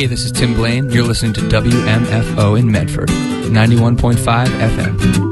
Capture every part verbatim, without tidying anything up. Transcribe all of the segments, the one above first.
this is Tim Blaine. You're listening to W M F O in Medford, ninety-one point five F M.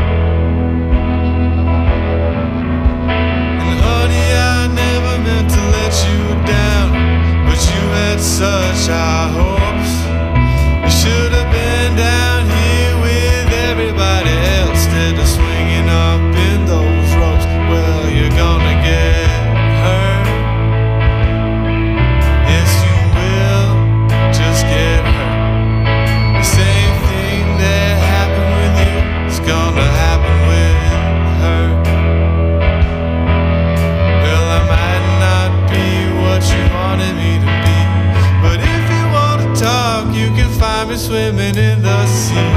To our hopes. You should have been down here with everybody else instead of swinging up in those ropes. Well, you're gonna get hurt. Yes, you will just get hurt. The same thing that happened with you is gonna happen with her. Well, I might not be what you wanted me to be, but if you want to talk, you can find me swimming in the sea.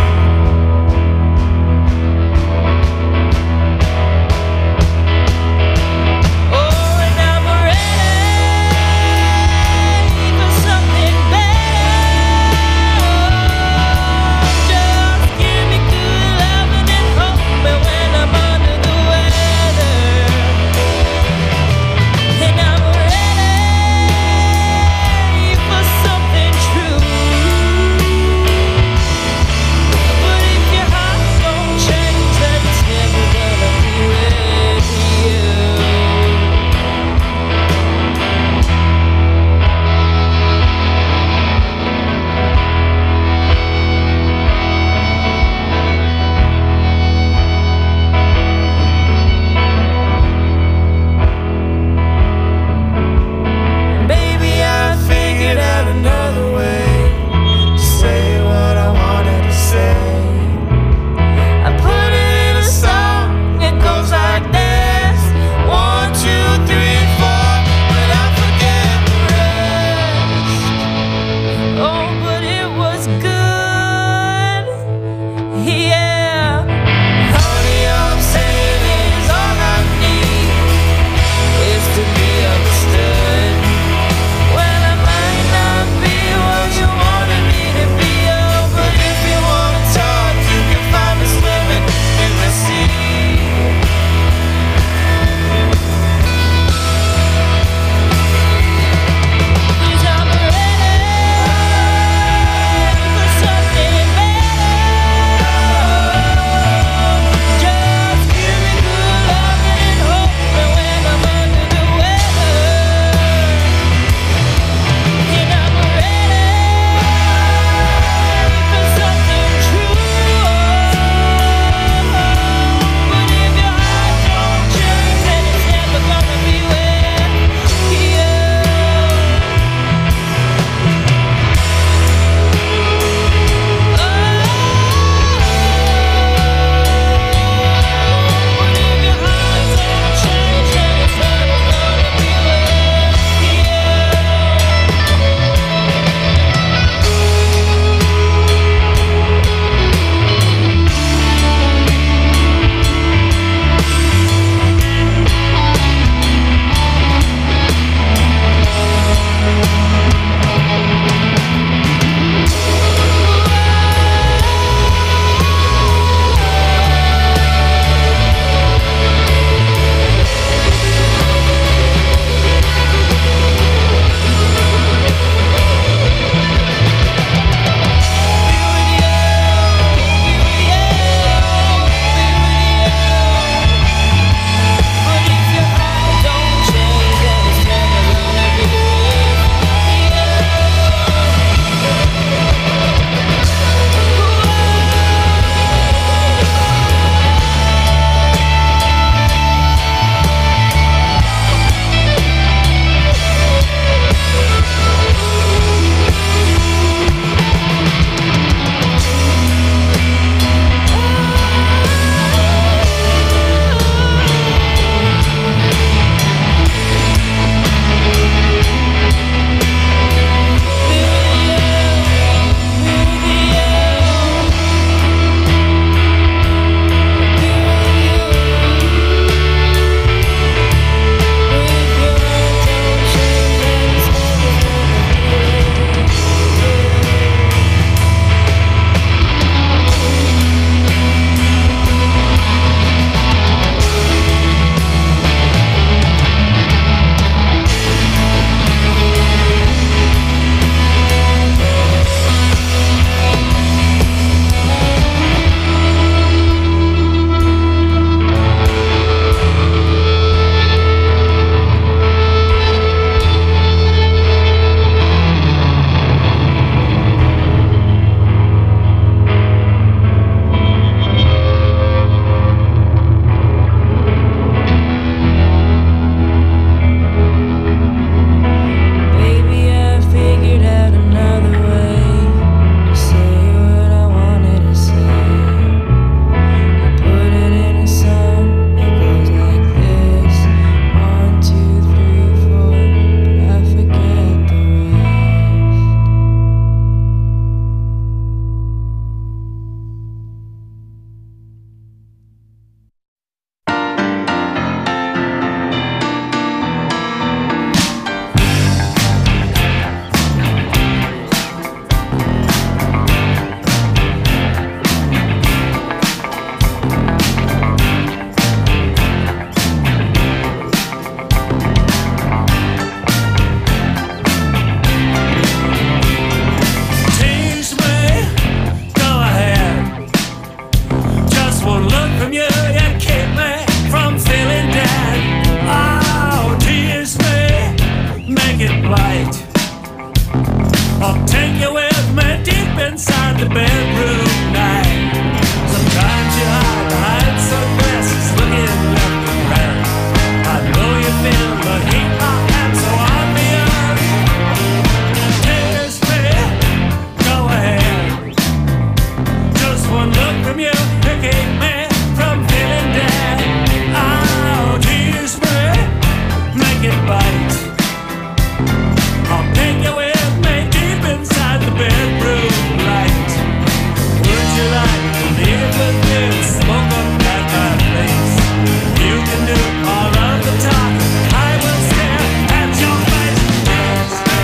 you with me deep inside the bedroom night. Sometimes you hide behind sunglasses, looking left and right. I know you feel the heat I am so obvious. Kiss me, go ahead. Just one look from you to keep me from feeling dead. Oh, tease me, make it bite. I'll take you with me deep inside the bedroom light. Would you like to live with me and smoke up at my place? You can do all of the talking, I will stare at your face. Kiss me,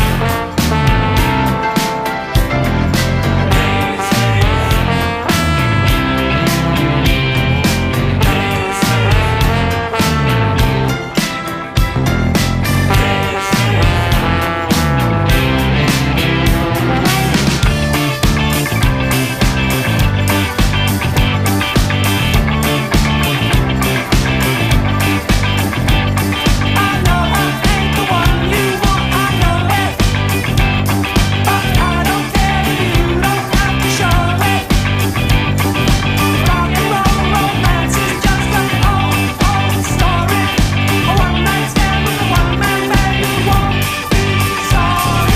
kiss me, kiss I know I ain't the one you want, I know it. But I don't care if you don't have to show it. Rock and roll romance is just an old, old story. A one-night stand with a one-man band, you won't be sorry.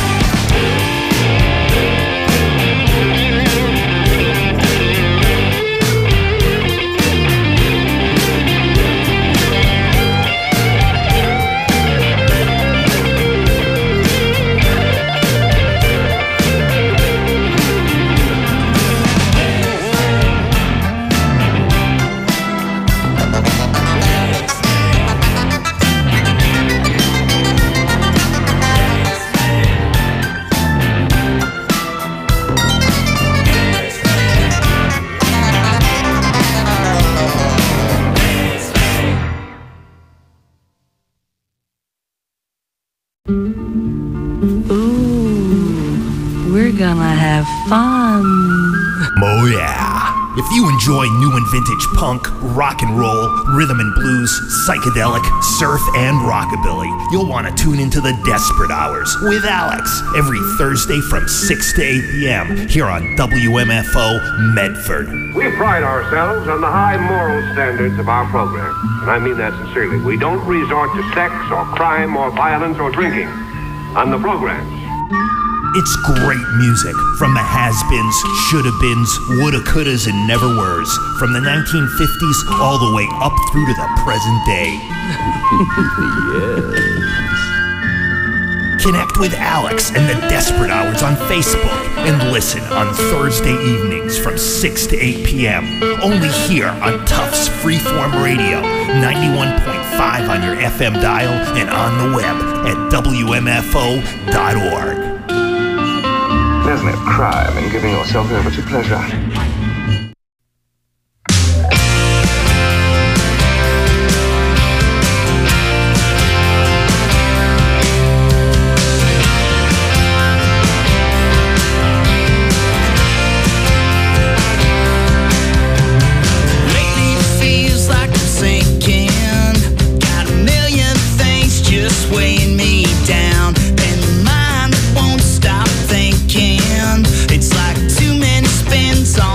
Ooh, we're gonna have fun. Oh yeah. If you enjoy new and vintage punk, rock and roll, rhythm and blues, psychedelic, surf, and rockabilly, you'll want to tune into the Desperate Hours with Alex every Thursday from six to eight p.m. here on W M F O Medford. We pride ourselves on the high moral standards of our program, and I mean that sincerely. We don't resort to sex or crime or violence or drinking on the programs. It's great music from the has-beens, shoulda-beens, woulda-couldas, and never-weres, from the nineteen fifties all the way up through to the present day. Yes. Connect with Alex and the Desperate Hours on Facebook and listen on Thursday evenings from six to eight p.m. only here on Tufts Freeform Radio, ninety-one point five on your F M dial and on the web at W M F O dot org. There's no crime in giving yourself over to pleasure. Lately it feels like I'm sinking. Got a million things just weighing me down, and the mind that won't stop thinking. It's like too many spins on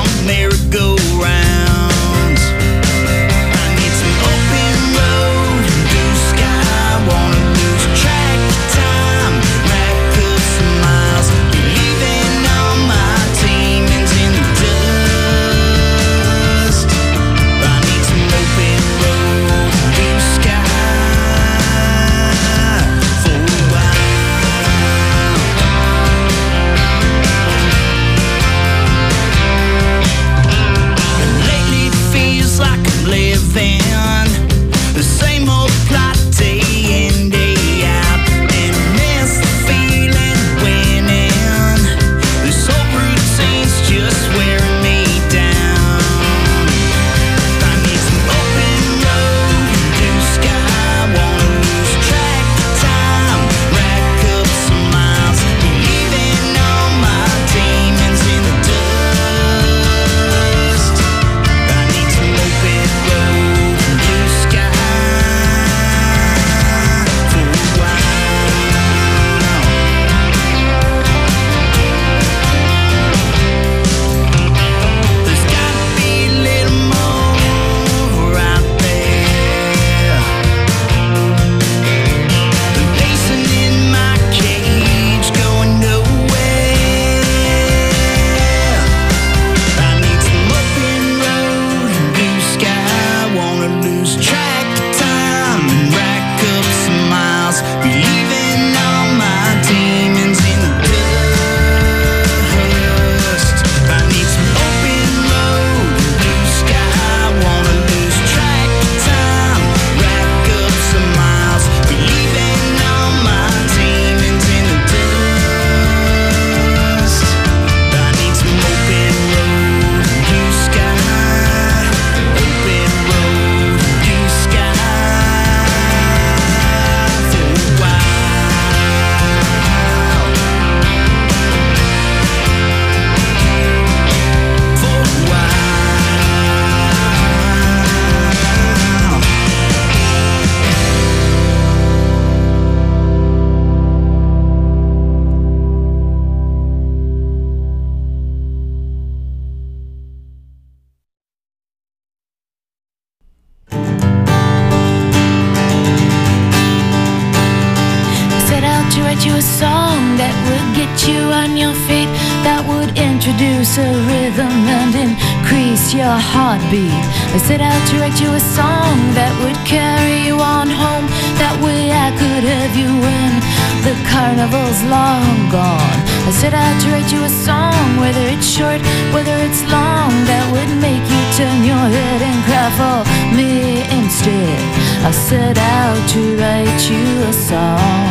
a song that would get you on your feet, that would introduce a rhythm and increase your heartbeat. I set out to write you a song that would carry you on home. That way I could have you when the carnival's long gone. I set out to write you a song, whether it's short, whether it's long, that would make you turn your head and cry for me instead. I set out to write you a song.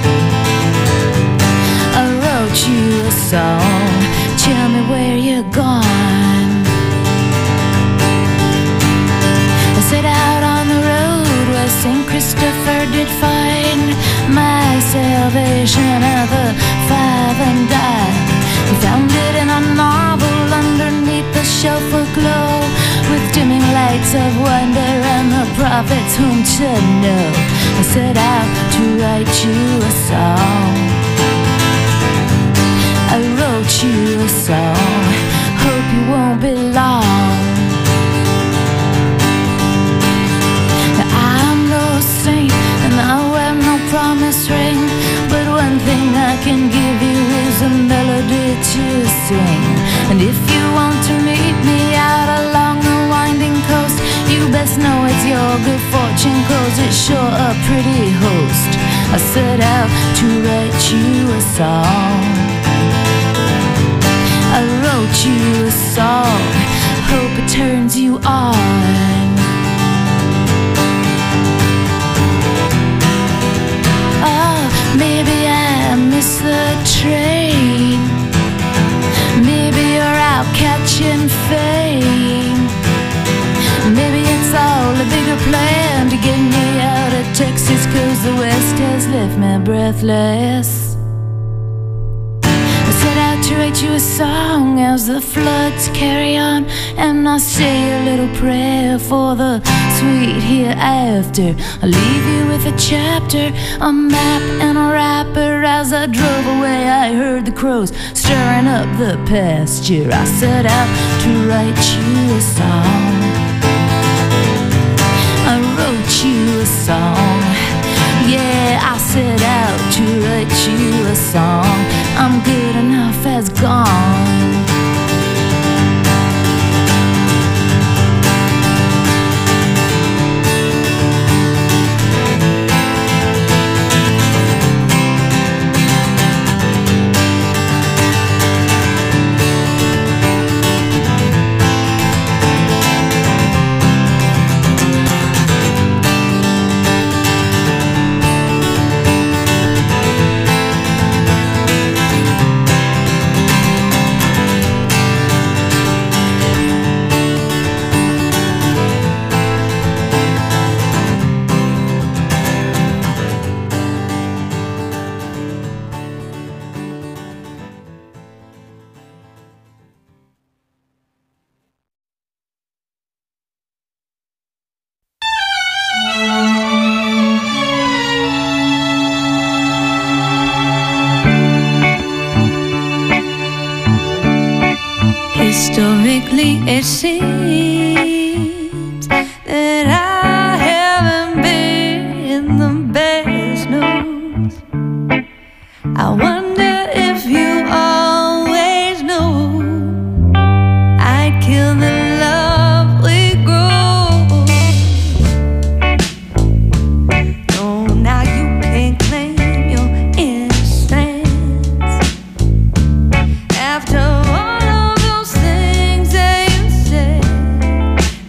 I wrote you a song. Tell me where you're gone. I set out on the road where Saint Christopher did find my salvation at the five and dime. He found it in a novel underneath the shelf aglow, with dimming lights of wonder and the prophets whom to know. I set out to write you a song. I wrote you a song. Hope you won't be long. I'm no saint and I wear no promise ring, but one thing I can give you is a melody to sing. And if you want to meet me out along the winding coast, you best know it's your good fortune, 'cause it's sure a pretty host. I set out to write you a song. I wrote you a song. Hope it turns you on. Oh, maybe I missed the train. Maybe you're out catching fame. Maybe it's all a bigger plan to get me out of Texas, 'cause the West has left me breathless. I set out to write you a song as the floods carry on, and I say a little prayer for the sweet hereafter. I leave you with a chapter, a map and a wrapper. As I drove away I heard the crows stirring up the pasture. I set out to write you a song. I wrote you a song. Yeah, I set out to write you a song. I'm good enough as gone. Historically, it seems that I haven't been the best news. I wonder if you always knew I'd kill the love we grew. No, now you can't claim your innocence after all of those things that you said.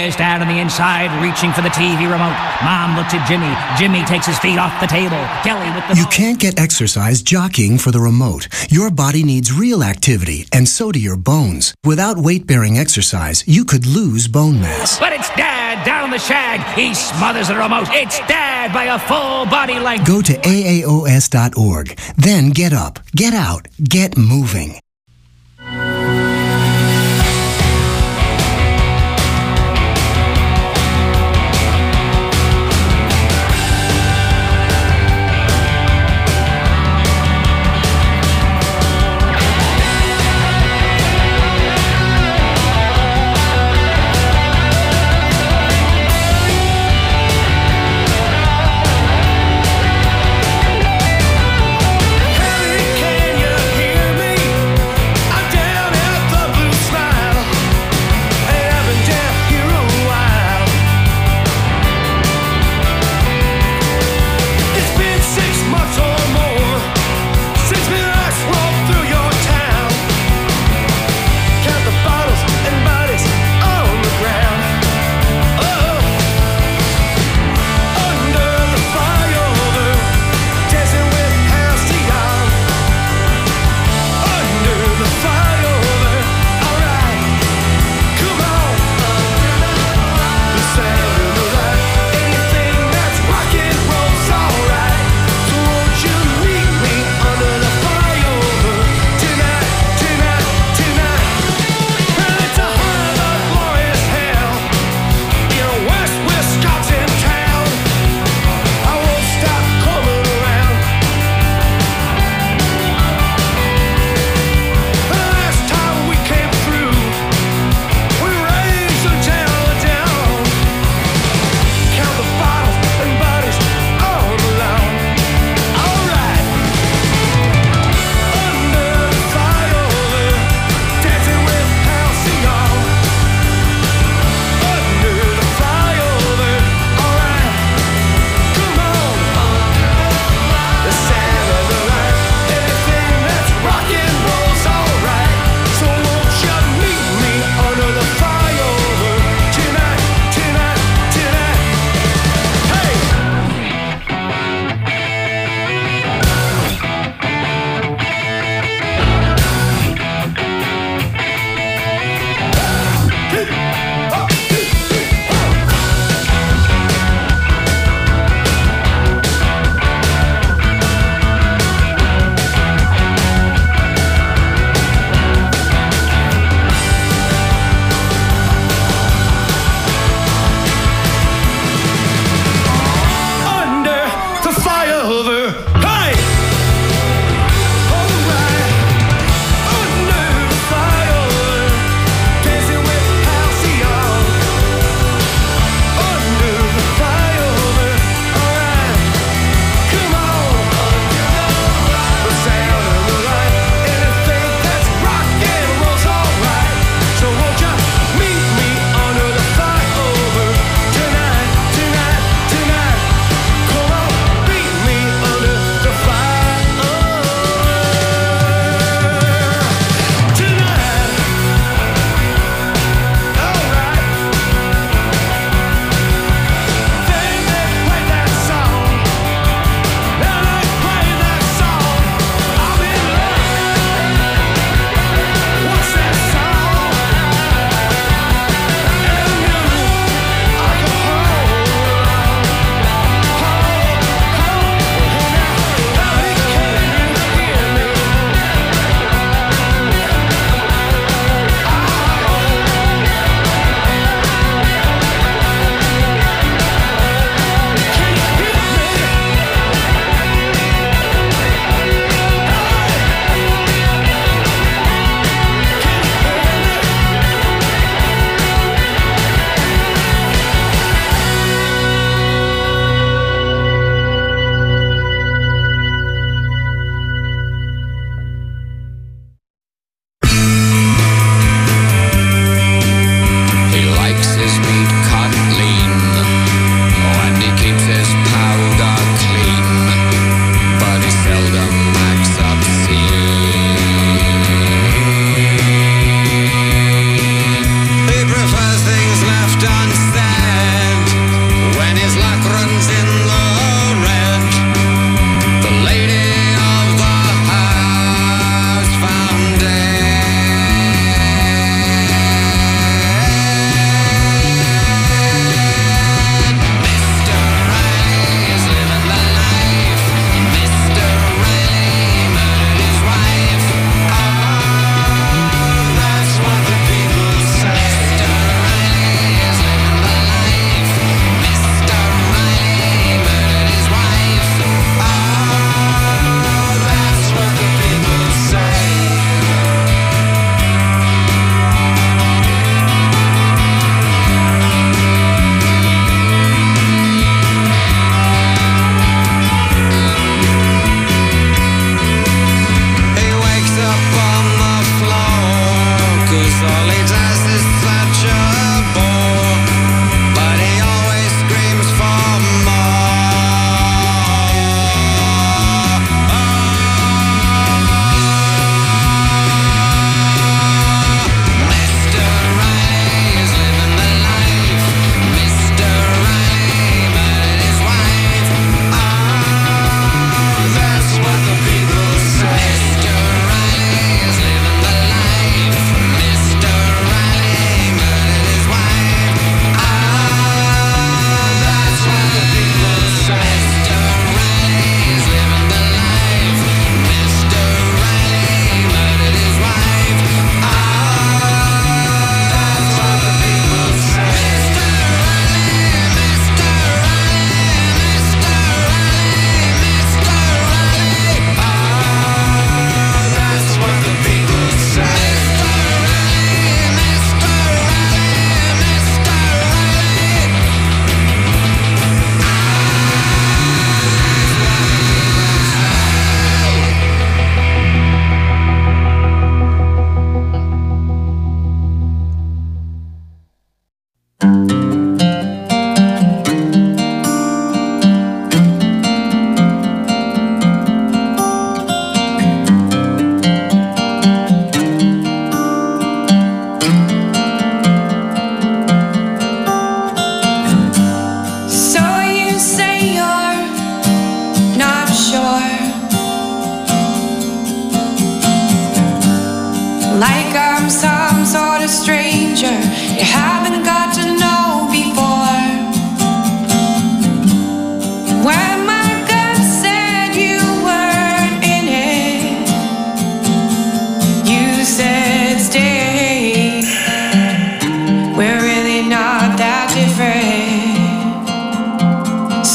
is Dad on the inside, reaching for the T V remote. Mom looks at Jimmy. Jimmy takes his feet off the table. Kelly with the... You can't get exercise jockeying for the remote. Your body needs real activity, and so do your bones. Without weight-bearing exercise, you could lose bone mass. But it's Dad down on the shag. He smothers the remote. It's Dad by a full body length. Go to A A O S dot org. Then get up, get out, get moving. Can you hear me?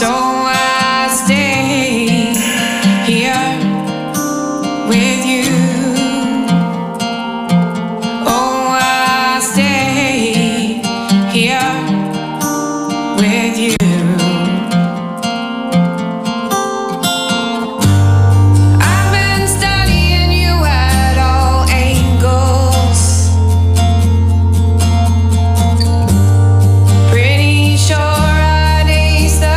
So I stay here with you. Oh, I stay here with you. I've been studying you at all angles. Pretty sure I'd ace the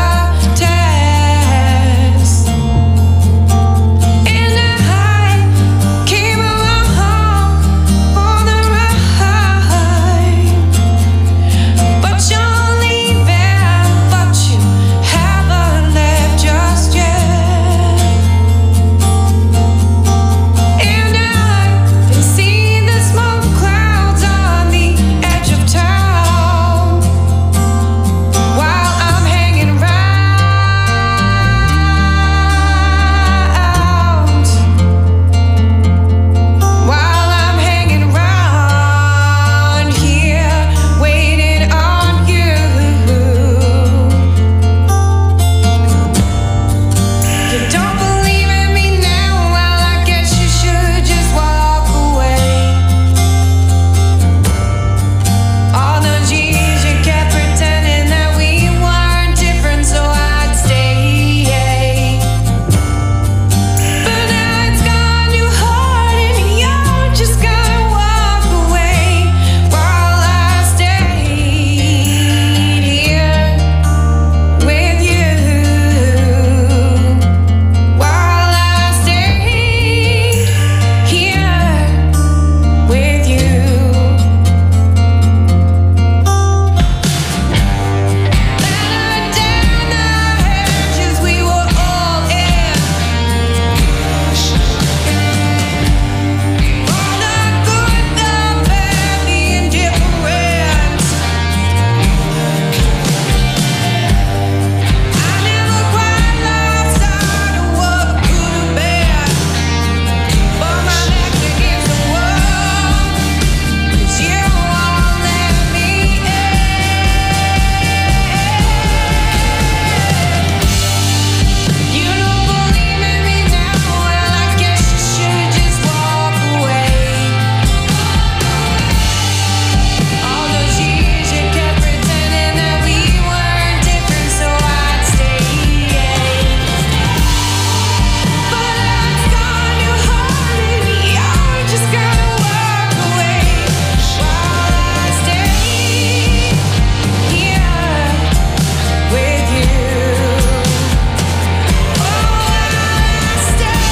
test. And I came along for the ride. But you're leaving, but you haven't left just yet. And I can see the smoke clouds on the edge of town while I'm hanging round. While I'm hanging round here, waiting on you. You don't believe in me now? Well, I guess you should just walk away. All those years you kept pretending that we weren't different, so I'd stay. But now it's gone too hard, and you're just gonna walk away while I stay here with you. While I stay here with you. Better down the hedges we were all in. All the good, the bad, the indifferent. I never quite lost sight of what could have been. But my neck's against the wall, 'cause you won't let me in. You don't believe in me now? Well, I guess you should just walk away. All those years you kept pretending that we weren't different, so I'd stay. But it's gone too hard, and you're just gonna walk away while I stay here with you. Oh, I stay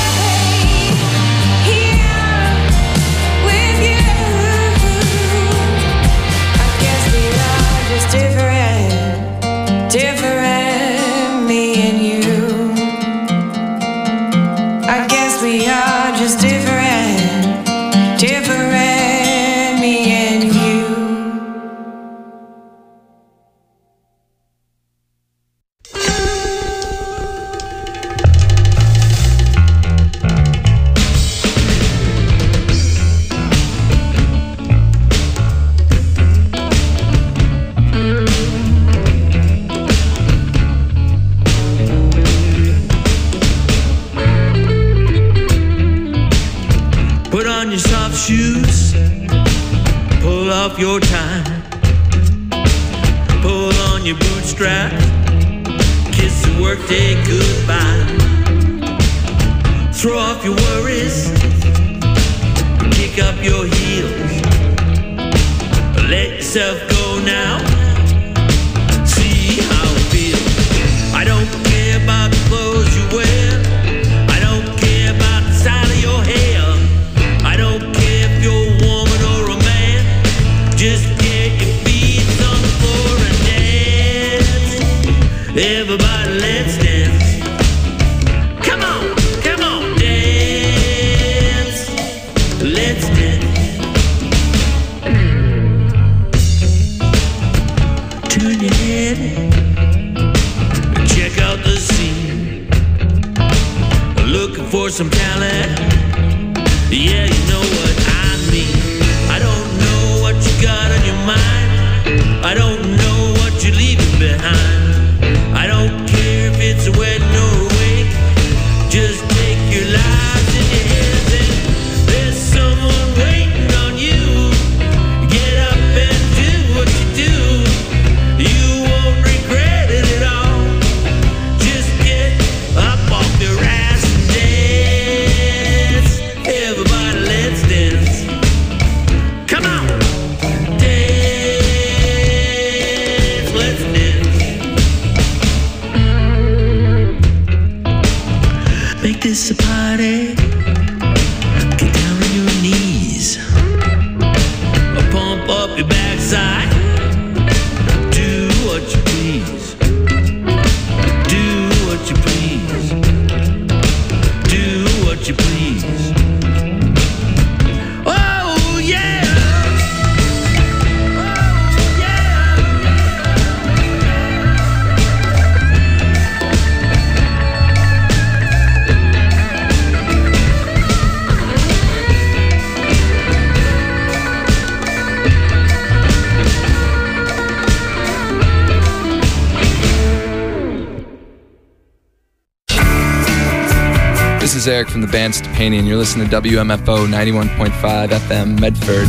here with you. I guess we are just different, different, me and you. I guess we are just different, different, me and you. Put on your soft shoes, pull off your tie, pull on your bootstrap, kiss the workday goodbye. Throw off your worries, kick up your heels, let yourself go now, see how it feels. I don't care about the clothes you wear, I don't care about the style of your hair, I don't care if you're a woman or a man, just get your feet on the floor and dance. Everybody, let's dance. Come on, come on, dance. Let's dance. Turn your head and check out the scene. Looking for some talent. Yeah, you know what I mean. I don't know what you got on your mind. I don't know what you're leaving behind. I don't care It's a party. Get down on your knees. Pump up your backside. Do what you please. Do what you please. Do what you please. Oh yeah. This is Eric from the band Stepani, and you're listening to W M F O ninety-one point five F M Medford.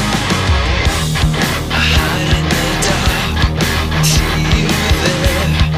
See you there.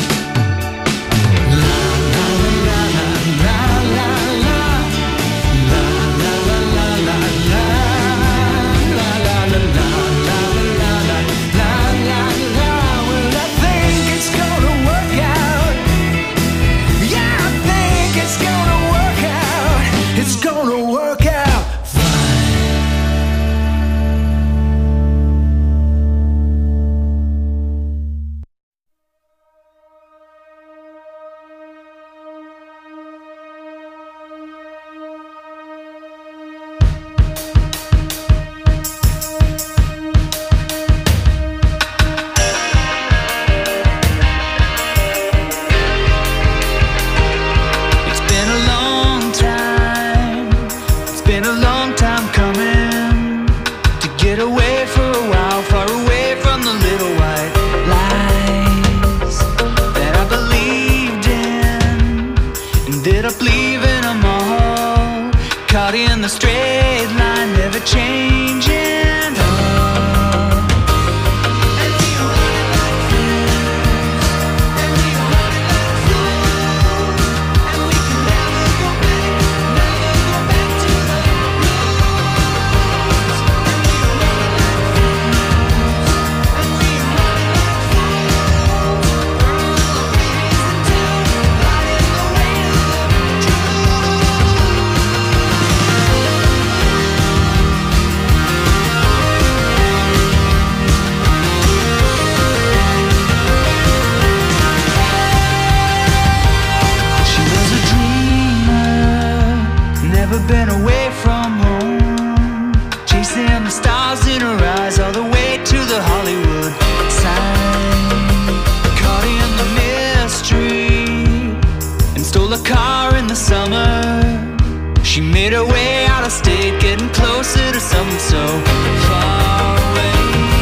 She made her way out of state, getting closer to something so far away.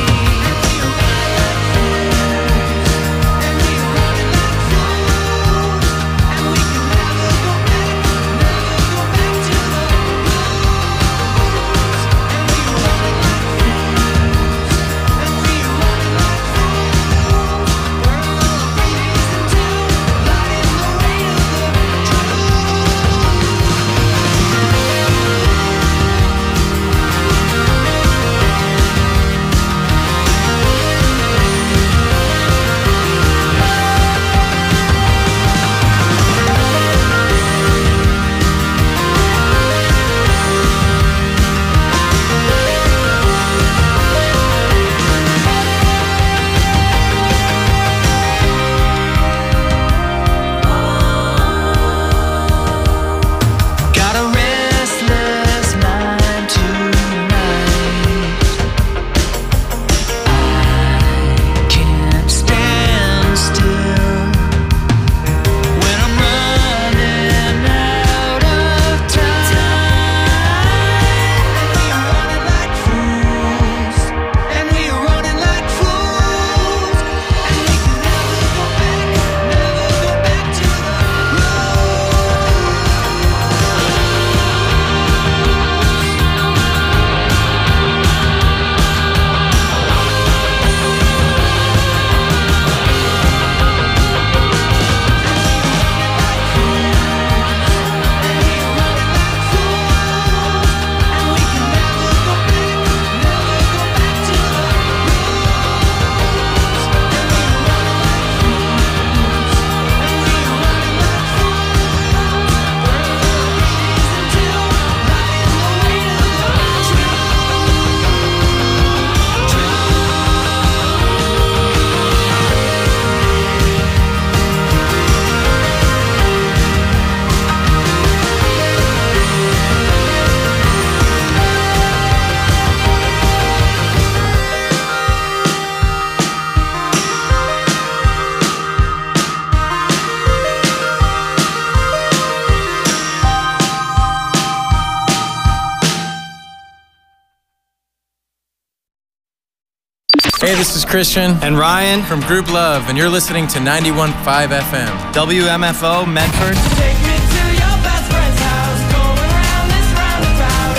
Hey, this is Christian and Ryan from Group Love, and you're listening to ninety-one point five F M. W M F O Medford. Take me to your best friend's house, going round this roundabout,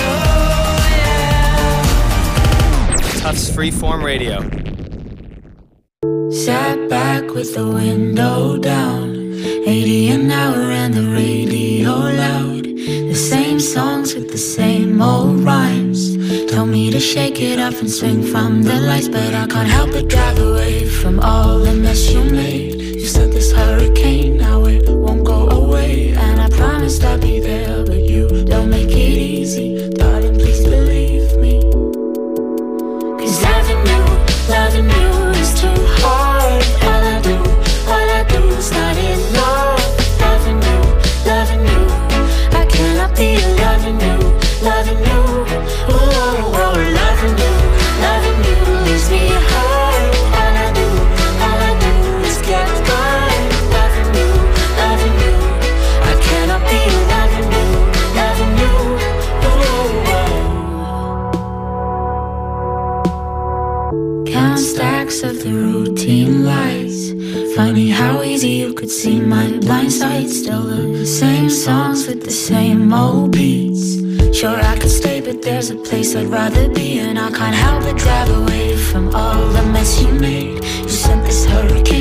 oh yeah. Tufts Freeform Radio. Sat back with the window down, eighty an hour and the radio loud. The same songs with the same old rhymes. Told me to shake it off and swing from the lights, but I can't help but drive away from all the mess you made. You said this hurricane, now it won't go away, and I promised I'd be there, but you don't make it easy. Darling, please believe me, 'cause loving you, loving you is too hard. All I do, all I do is not enough. Loving you, loving you, I cannot be loving you, loving you. Oh, oh, oh, loving you, loving you leaves me hurt. All I do, all I do is get burned. Loving you, loving you, I cannot be loving you, loving you. Oh, oh. Count stacks of the routine lights. Funny how easy you could see my blind side. Still the same songs with the same old beats. Sure I could stay, but there's a place I'd rather be, and I can't help but drive away from all the mess you made. You sent this hurricane